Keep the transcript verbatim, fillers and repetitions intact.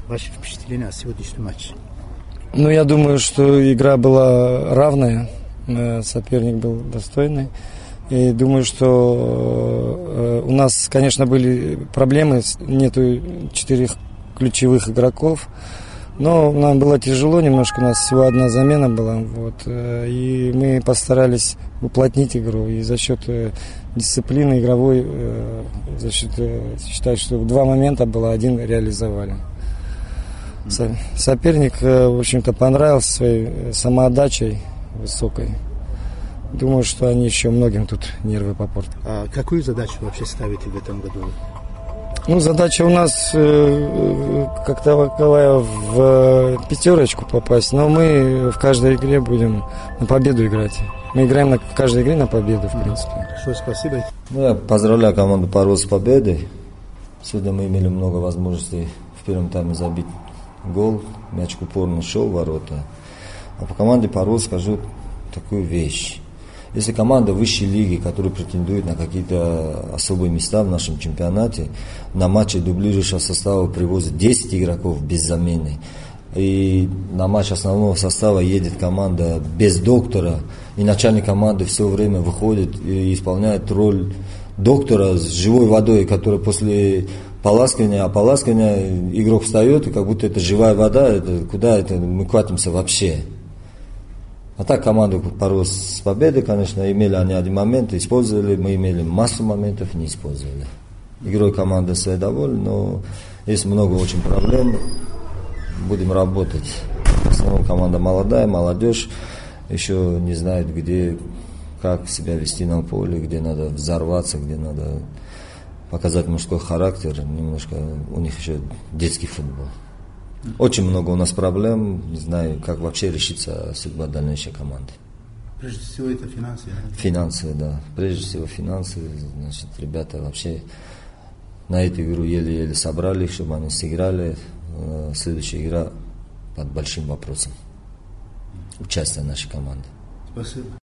Ваши впечатления о сегодняшнем матче? Ну, я думаю, что игра была равная, соперник был достойный. И думаю, что у нас, конечно, были проблемы, нету четырех ключевых игроков, но нам было тяжело немножко, у нас всего одна замена была, вот, и мы постарались уплотнить игру, и за счет дисциплины игровой, за счет, считаю, что два момента было, один реализовали. Соперник, в общем-то, понравился своей самоотдачей высокой. Думаю, что они еще многим тут нервы попортят. А какую задачу вообще ставите в этом году? Ну, задача у нас э, как таковая в пятерочку попасть, но мы в каждой игре будем на победу играть. Мы играем на, в каждой игре на победу, в принципе. Хорошо, спасибо. Ну, я поздравляю команду «Парус» с победой. Сегодня мы имели много возможностей в первом тайме забить гол. Мяч упорно шел в ворота. А по команде «Парус» скажу такую вещь. Если команда высшей лиги, которая претендует на какие-то особые места в нашем чемпионате, на матче дублирующего состава привозит десять игроков без замены, и на матч основного состава едет команда без доктора, и начальник команды все время выходит и исполняет роль доктора с живой водой, которая после поласкивания, а поласкивания игрок встает, и как будто это живая вода, это, куда это мы катимся вообще. А так команду «Парус» с победой, конечно, имели они один момент, использовали, мы имели массу моментов, не использовали. Игрой команда своей довольна, но есть много очень проблем, будем работать. В основном команда молодая, молодежь, еще не знает, где, как себя вести на поле, где надо взорваться, где надо показать мужской характер, немножко у них еще детский футбол. Очень много у нас проблем, не знаю, как вообще решится судьба дальнейшей команды. Прежде всего это финансы. Да? Финансы, да. Прежде всего финансы. Значит, ребята вообще на эту игру еле-еле собрали, чтобы они сыграли. Следующая игра под большим вопросом. Участие нашей команды. Спасибо.